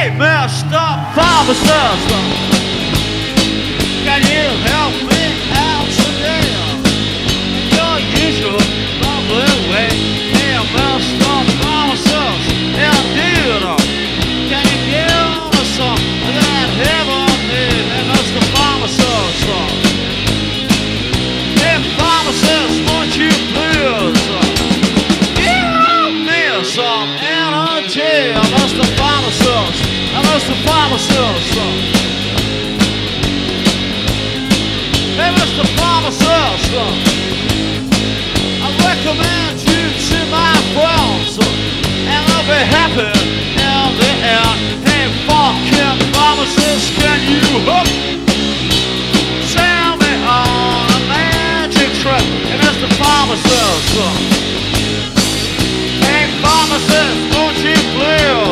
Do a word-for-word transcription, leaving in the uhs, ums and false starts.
Mister Pharmacist, can you help me out today? Your usual lovely way. Hey, Mister Pharmacist, indeed, can you give us some of that heavenly? Hey, Mister Pharmacist, hey, Pharmacist, won't you please give me some energy, Mister Pharmacist? Mister Pharmacist, hey, Mister Pharmacist, I recommend you to my friends, and they'll be happy